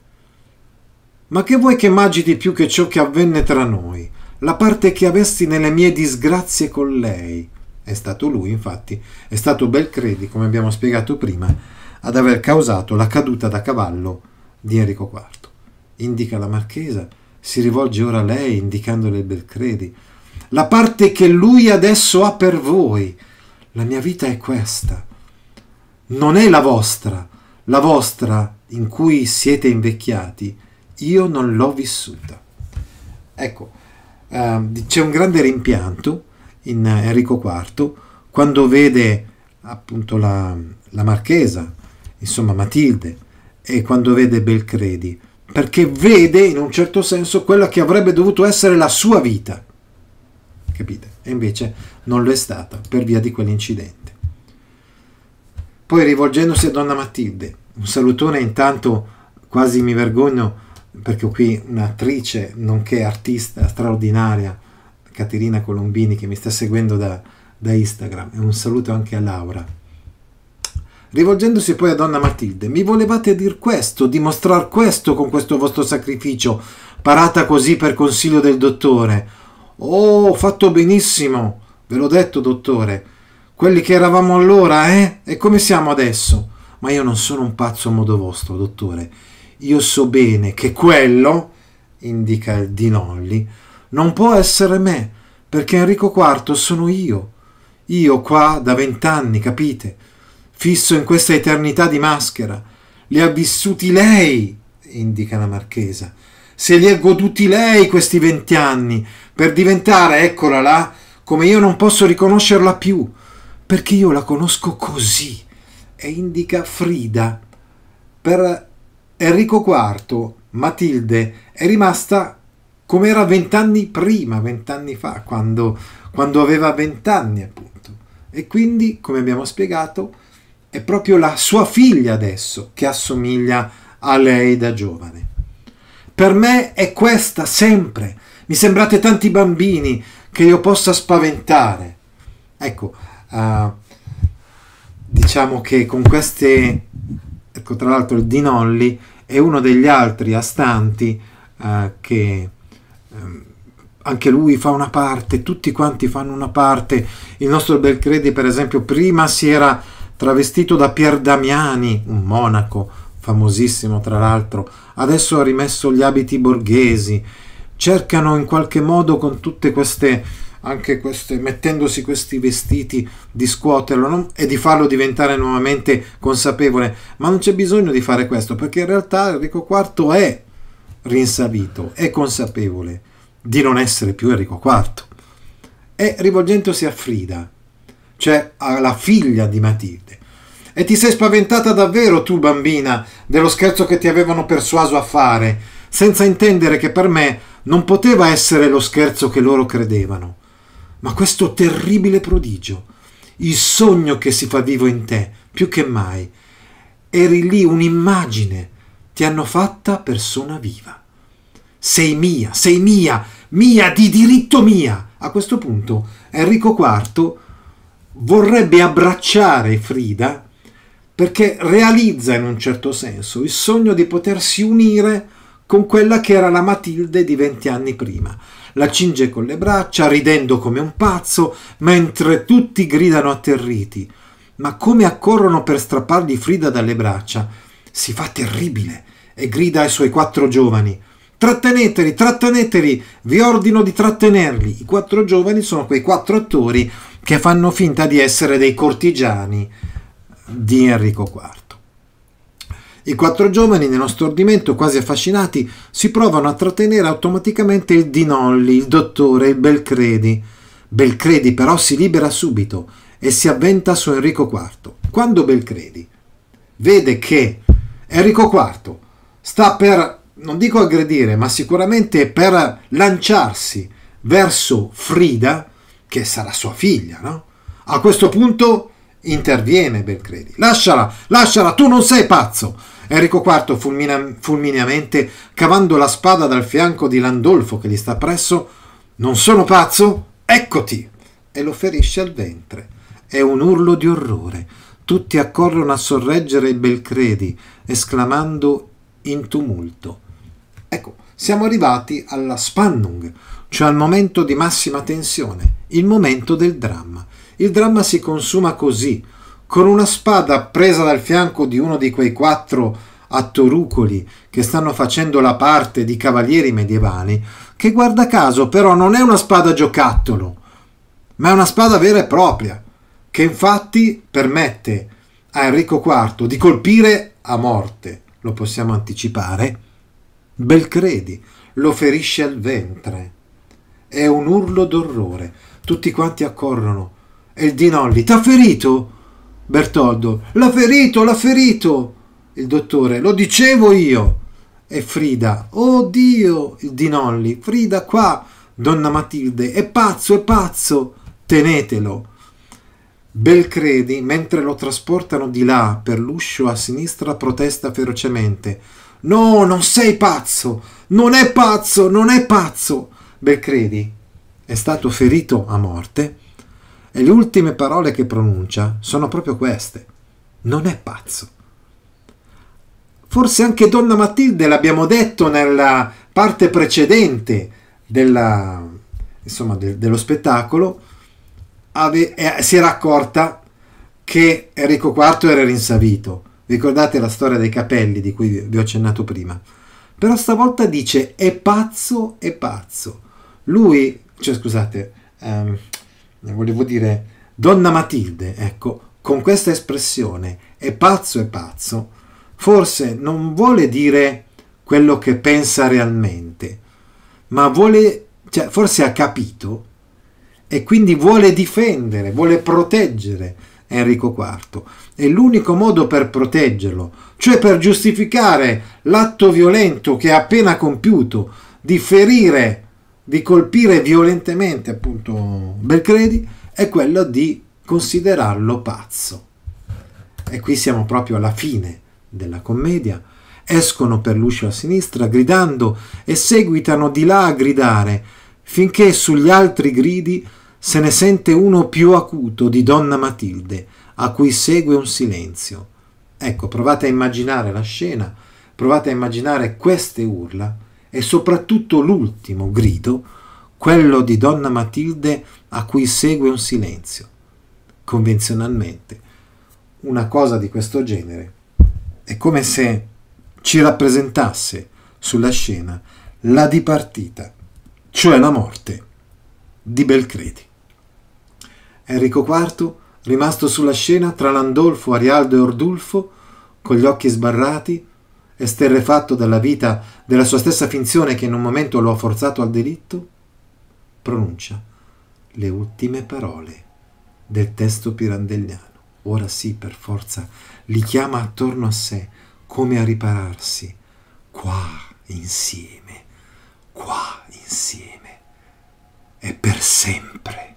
ma che vuoi che immagini di più che ciò che avvenne tra noi, la parte che avesti nelle mie disgrazie con lei? È stato lui, infatti, è stato Belcredi, come abbiamo spiegato prima, ad aver causato la caduta da cavallo di Enrico quarto. Indica la marchesa, si rivolge ora a lei indicandole Belcredi: la parte che lui adesso ha per voi. La mia vita è questa, non è la vostra, la vostra in cui siete invecchiati, io non l'ho vissuta. Ecco, eh, c'è un grande rimpianto in Enrico quarto quando vede appunto la, la marchesa, insomma Matilde, e quando vede Belcredi, perché vede in un certo senso quella che avrebbe dovuto essere la sua vita, capite? E invece non lo è stata per via di quell'incidente. Poi, rivolgendosi a donna Matilde, un salutone, intanto quasi mi vergogno perché ho qui un'attrice nonché artista straordinaria, Caterina Colombini, che mi sta seguendo da, da Instagram, e un saluto anche a Laura. Rivolgendosi poi a donna Matilde: mi volevate dir questo, dimostrar questo con questo vostro sacrificio, parata così per consiglio del dottore? Oh, fatto benissimo, ve l'ho detto, dottore, quelli che eravamo allora, eh? E come siamo adesso? Ma io non sono un pazzo a modo vostro, dottore, io so bene che quello, indica il Di Nolli, non può essere me, perché Enrico quarto sono io, io qua da vent'anni, capite? Fisso in questa eternità di maschera, li ha vissuti lei, indica la marchesa, se li ha goduti lei questi venti anni, per diventare, eccola là, come io non posso riconoscerla più, perché io la conosco così, e indica Frida. Per Enrico quarto, Matilde è rimasta come era vent'anni prima, vent'anni fa, quando, quando aveva vent'anni appunto, e quindi, come abbiamo spiegato, è proprio la sua figlia adesso che assomiglia a lei da giovane. Per me è questa sempre, mi sembrate tanti bambini che io possa spaventare. Ecco, uh, diciamo che con queste, ecco, tra l'altro il Di Nolli è uno degli altri astanti eh, che eh, anche lui fa una parte, tutti quanti fanno una parte. Il nostro Belcredi, per esempio, prima si era travestito da Pier Damiani, un monaco famosissimo tra l'altro, adesso ha rimesso gli abiti borghesi, cercano in qualche modo con tutte queste, anche queste, mettendosi questi vestiti, di scuoterlo, no? E di farlo diventare nuovamente consapevole, ma non c'è bisogno di fare questo, perché in realtà Enrico quarto è rinsavito, è consapevole di non essere più Enrico quarto, e rivolgendosi a Frida, cioè alla figlia di Matilde: e ti sei spaventata davvero tu, bambina, dello scherzo che ti avevano persuaso a fare, senza intendere che per me non poteva essere lo scherzo che loro credevano, ma questo terribile prodigio, il sogno che si fa vivo in te più che mai. Eri lì un'immagine, ti hanno fatta persona viva. Sei mia, sei mia, mia di diritto mia. A questo punto Enrico quarto vorrebbe abbracciare Frida, perché realizza in un certo senso il sogno di potersi unire con quella che era la Matilde di venti anni prima. La cinge con le braccia, ridendo come un pazzo, mentre tutti gridano atterriti. Ma come accorrono per strappargli Frida dalle braccia, si fa terribile e grida ai suoi quattro giovani: tratteneteli, tratteneteli, vi ordino di trattenerli. I quattro giovani sono quei quattro attori che fanno finta di essere dei cortigiani di Enrico quarto. I quattro giovani, nello stordimento, quasi affascinati, si provano a trattenere automaticamente il Di Nolli, il dottore, il Belcredi. Belcredi però si libera subito e si avventa su Enrico quarto. Quando Belcredi vede che Enrico quarto sta per, non dico aggredire, ma sicuramente per lanciarsi verso Frida, che sarà sua figlia, no? A questo punto interviene Belcredi: lasciala, lasciala, tu non sei pazzo. Enrico quarto fulmina, fulmineamente, cavando la spada dal fianco di Landolfo che gli sta presso: non sono pazzo? Eccoti! E lo ferisce al ventre. È un urlo di orrore. Tutti accorrono a sorreggere il Belcredi, esclamando in tumulto. Ecco, siamo arrivati alla Spannung, cioè al momento di massima tensione, il momento del dramma. Il dramma si consuma così, con una spada presa dal fianco di uno di quei quattro attorucoli che stanno facendo la parte di cavalieri medievali, che guarda caso però non è una spada giocattolo, ma è una spada vera e propria, che infatti permette a Enrico quarto di colpire a morte, lo possiamo anticipare, Belcredi, lo ferisce al ventre. È un urlo d'orrore, tutti quanti accorrono. E il Di Nolli: t'ha ferito? Bertoldo: l'ha ferito, l'ha ferito. Il dottore: lo dicevo io. E Frida: oh Dio. Il Di Nolli: Frida qua. Donna Matilde: è pazzo, è pazzo, tenetelo. Belcredi, mentre lo trasportano di là per l'uscio a sinistra, protesta ferocemente: no, non sei pazzo, non è pazzo, non è pazzo. Belcredi è stato ferito a morte e le ultime parole che pronuncia sono proprio queste: non è pazzo. Forse anche Donna Matilde, l'abbiamo detto nella parte precedente della, insomma, de, dello spettacolo, ave, eh, si era accorta che Enrico quarto era rinsavito. Ricordate la storia dei capelli di cui vi ho accennato prima? Però stavolta dice: è pazzo, è pazzo. Lui, cioè scusate, ehm, volevo dire Donna Matilde, ecco, con questa espressione è pazzo, è pazzo, forse non vuole dire quello che pensa realmente, ma vuole, cioè, forse ha capito e quindi vuole difendere, vuole proteggere Enrico quarto. E l'unico modo per proteggerlo, cioè per giustificare l'atto violento che ha appena compiuto di ferire, di colpire violentemente appunto Belcredi, è quello di considerarlo pazzo. E qui siamo proprio alla fine della commedia. Escono per l'uscio a sinistra gridando e seguitano di là a gridare, finché sugli altri gridi se ne sente uno più acuto, di Donna Matilde: a cui segue un silenzio. Ecco, provate a immaginare la scena, provate a immaginare queste urla e soprattutto l'ultimo grido, quello di Donna Matilde a cui segue un silenzio. Convenzionalmente, una cosa di questo genere è come se ci rappresentasse sulla scena la dipartita, cioè la morte di Belcredi. Enrico quarto, rimasto sulla scena tra Landolfo, Arialdo e Ordulfo, con gli occhi sbarrati, esterrefatto dalla vita della sua stessa finzione che in un momento lo ha forzato al delitto, pronuncia le ultime parole del testo pirandelliano. Ora sì, per forza, li chiama attorno a sé, come a ripararsi. Qua, insieme, qua, insieme, e per sempre.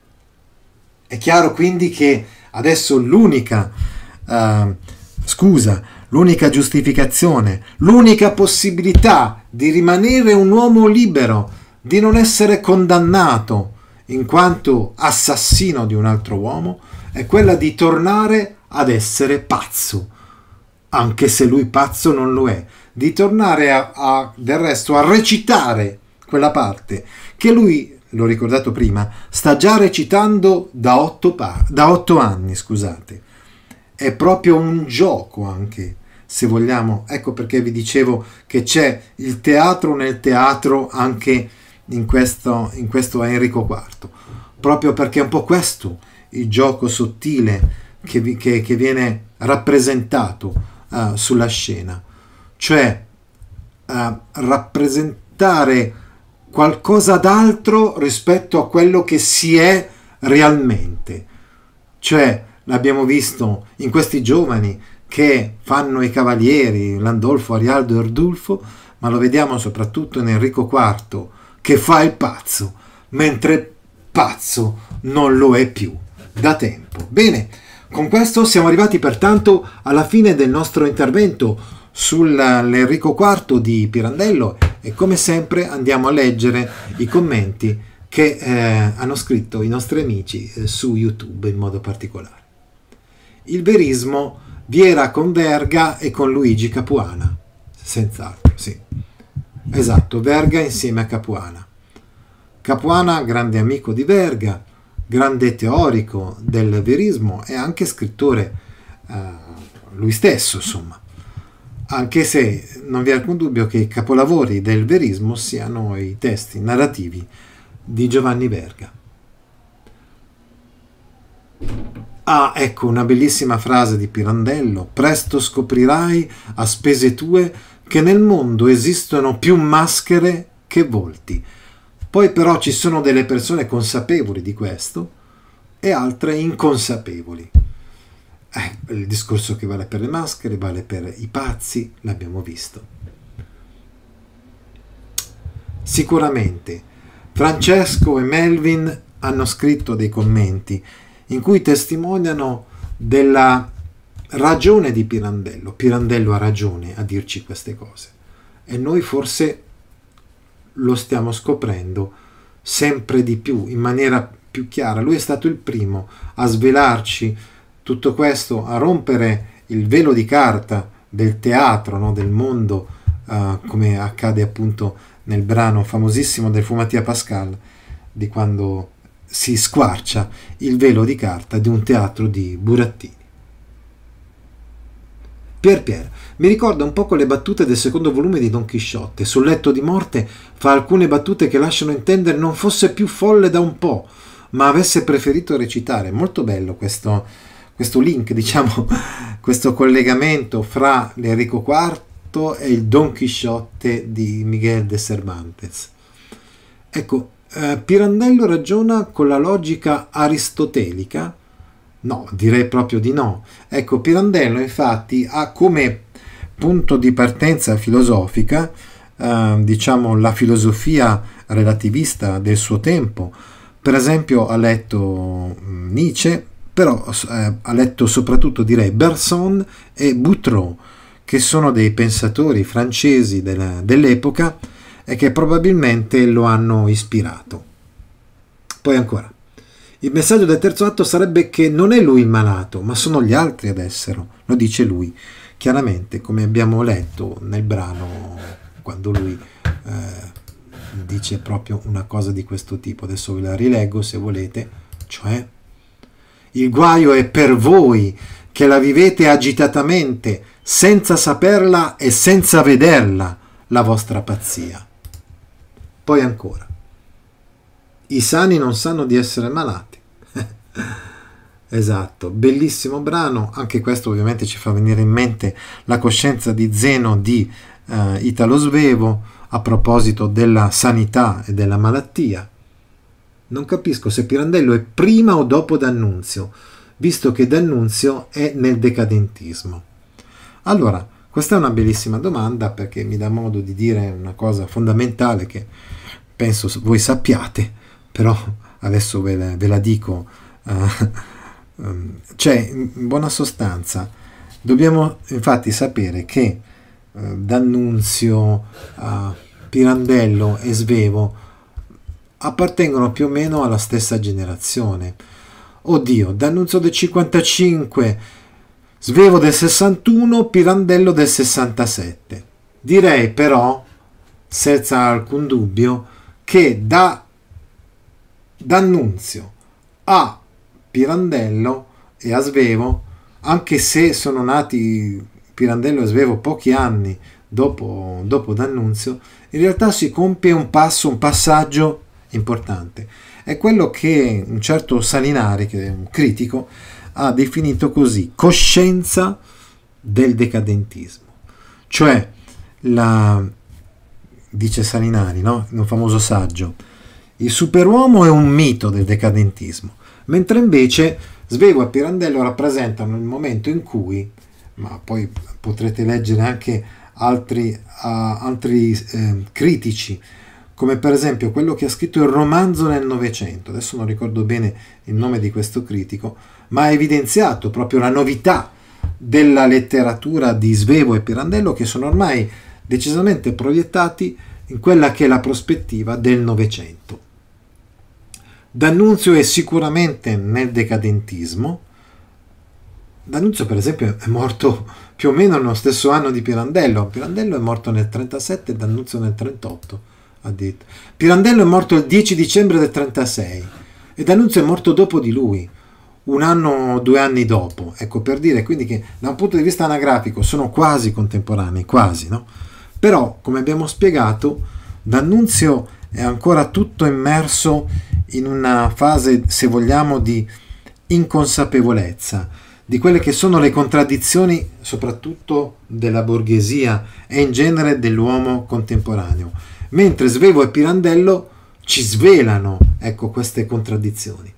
È chiaro quindi che adesso l'unica uh, scusa, l'unica giustificazione, l'unica possibilità di rimanere un uomo libero, di non essere condannato in quanto assassino di un altro uomo, è quella di tornare ad essere pazzo, anche se lui pazzo non lo è, di tornare a, a del resto a recitare quella parte che lui, l'ho ricordato prima, sta già recitando da otto, pa- da otto anni, scusate. È proprio un gioco anche, se vogliamo. Ecco perché vi dicevo che c'è il teatro nel teatro anche in questo, in questo Enrico quarto, proprio perché è un po' questo il gioco sottile che, vi, che, che viene rappresentato uh, sulla scena, cioè uh, rappresentare qualcosa d'altro rispetto a quello che si è realmente. Cioè, l'abbiamo visto in questi giovani che fanno i cavalieri, Landolfo, Arialdo e Ordulfo, ma lo vediamo soprattutto in Enrico quarto che fa il pazzo, mentre pazzo non lo è più da tempo. Bene, con questo siamo arrivati pertanto alla fine del nostro intervento sull'Enrico quarto di Pirandello e come sempre andiamo a leggere i commenti che eh, hanno scritto i nostri amici eh, su YouTube in modo particolare. Il verismo vi era con Verga e con Luigi Capuana, senz'altro, sì. Esatto, Verga insieme a Capuana. Capuana, grande amico di Verga, grande teorico del verismo e anche scrittore eh, lui stesso, insomma. Anche se non vi è alcun dubbio che i capolavori del verismo siano i testi narrativi di Giovanni Verga. Ah, ecco una bellissima frase di Pirandello: presto scoprirai a spese tue che nel mondo esistono più maschere che volti. Poi però ci sono delle persone consapevoli di questo e altre inconsapevoli. Eh, il discorso che vale per le maschere vale per i pazzi, l'abbiamo visto. Sicuramente Francesco e Melvin hanno scritto dei commenti in cui testimoniano della ragione di Pirandello. Pirandello ha ragione a dirci queste cose e noi forse lo stiamo scoprendo sempre di più, in maniera più chiara. Lui è stato il primo a svelarci tutto questo, a rompere il velo di carta del teatro, no? Del mondo, uh, come accade appunto nel brano famosissimo del Fu Mattia Pascal, di quando si squarcia il velo di carta di un teatro di burattini. Pier Pier mi ricorda un po' con le battute del secondo volume di Don Chisciotte. Sul letto di morte fa alcune battute che lasciano intendere non fosse più folle da un po', ma avesse preferito recitare. Molto bello questo, questo link, diciamo, questo collegamento fra l'Enrico quarto e il Don Chisciotte di Miguel de Cervantes. Ecco, eh, Pirandello ragiona con la logica aristotelica? No, direi proprio di no. Ecco, Pirandello infatti ha come punto di partenza filosofica, eh, diciamo, la filosofia relativista del suo tempo. Per esempio ha letto Nietzsche, però eh, ha letto soprattutto, direi, Bergson e Boutreau, che sono dei pensatori francesi della, dell'epoca e che probabilmente lo hanno ispirato. Poi ancora, Il messaggio del terzo atto sarebbe che non è lui il malato, ma sono gli altri ad esserlo, lo dice lui, chiaramente, come abbiamo letto nel brano, quando lui eh, dice proprio una cosa di questo tipo. Adesso ve la rileggo se volete, cioè: il guaio è per voi che la vivete agitatamente, senza saperla e senza vederla, la vostra pazzia. Poi ancora: i sani non sanno di essere malati. Esatto, bellissimo brano. Anche questo ovviamente ci fa venire in mente la coscienza di Zeno di eh, Italo Svevo a proposito della sanità e della malattia. Non capisco se Pirandello è prima o dopo D'Annunzio, visto che D'Annunzio è nel decadentismo. Allora, questa è una bellissima domanda, perché mi dà modo di dire una cosa fondamentale che penso voi sappiate, però adesso ve la, ve la dico. Uh, um, cioè, in buona sostanza, dobbiamo infatti sapere che uh, D'Annunzio, uh, Pirandello e Svevo appartengono più o meno alla stessa generazione. Oddio, D'Annunzio del cinquantacinque, Svevo del sessantuno, Pirandello del sessantasette. Direi però, senza alcun dubbio, che da D'Annunzio a Pirandello e a Svevo, anche se sono nati Pirandello e Svevo pochi anni dopo, dopo D'Annunzio, in realtà si compie un passo, un passaggio importante. È quello che un certo Salinari, che è un critico, ha definito così: coscienza del decadentismo. Cioè, la, dice Salinari, no? In un famoso saggio, il superuomo è un mito del decadentismo, mentre invece Svevo e Pirandello rappresentano il momento in cui, ma poi potrete leggere anche altri, uh, altri eh, critici, come per esempio quello che ha scritto il romanzo nel Novecento, adesso non ricordo bene il nome di questo critico, ma ha evidenziato proprio la novità della letteratura di Svevo e Pirandello, che sono ormai decisamente proiettati in quella che è la prospettiva del Novecento. D'Annunzio è sicuramente nel decadentismo. D'Annunzio, per esempio, è morto più o meno nello stesso anno di Pirandello. Pirandello è morto nel trentasette e D'Annunzio nel trentotto. Ha detto. Pirandello è morto il dieci dicembre del trentasei e D'Annunzio è morto dopo di lui, un anno o due anni dopo. Ecco, per dire quindi che da un punto di vista anagrafico sono quasi contemporanei, quasi, no? Però, come abbiamo spiegato, D'Annunzio è ancora tutto immerso in una fase, se vogliamo, di inconsapevolezza di quelle che sono le contraddizioni soprattutto della borghesia e in genere dell'uomo contemporaneo, mentre Svevo e Pirandello ci svelano, ecco, queste contraddizioni.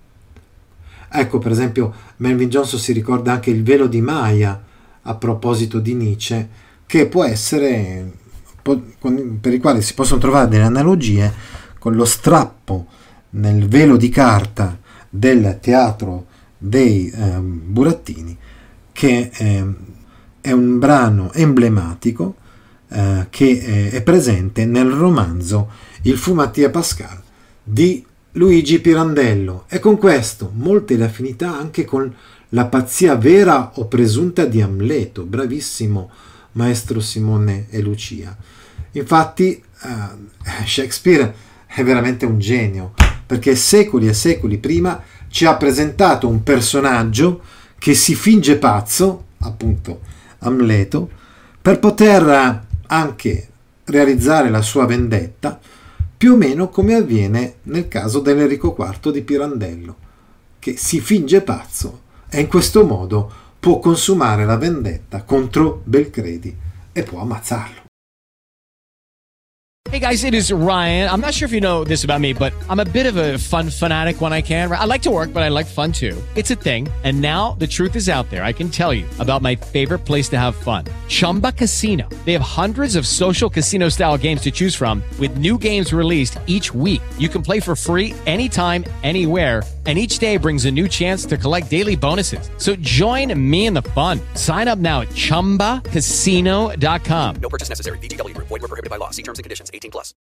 Ecco, per esempio, Melvin Johnson si ricorda anche il velo di Maya a proposito di Nietzsche, che può essere, per il quale si possono trovare delle analogie con lo strappo nel velo di carta del teatro dei eh, burattini, che eh, è un brano emblematico eh, che eh, è presente nel romanzo Il Fumattia Pascal di Luigi Pirandello, e con questo molte le affinità anche con la pazzia vera o presunta di Amleto. Bravissimo maestro Simone e Lucia. Infatti eh, Shakespeare è veramente un genio, perché secoli e secoli prima ci ha presentato un personaggio che si finge pazzo, appunto Amleto, per poter anche realizzare la sua vendetta, più o meno come avviene nel caso dell'Enrico quarto di Pirandello, che si finge pazzo e in questo modo può consumare la vendetta contro Belcredi e può ammazzarlo. Hey guys, it is Ryan. I'm not sure if you know this about me, but I'm a bit of a fun fanatic when I can. I like to work, but I like fun too. It's a thing. And now the truth is out there. I can tell you about my favorite place to have fun. Chumba Casino. They have hundreds of social casino style games to choose from with new games released each week. You can play for free anytime, anywhere. And each day brings a new chance to collect daily bonuses. So join me in the fun. Sign up now at chumba casino dot com. No purchase necessary. V G W Group. Void where prohibited by law. See terms and conditions. eighteen plus.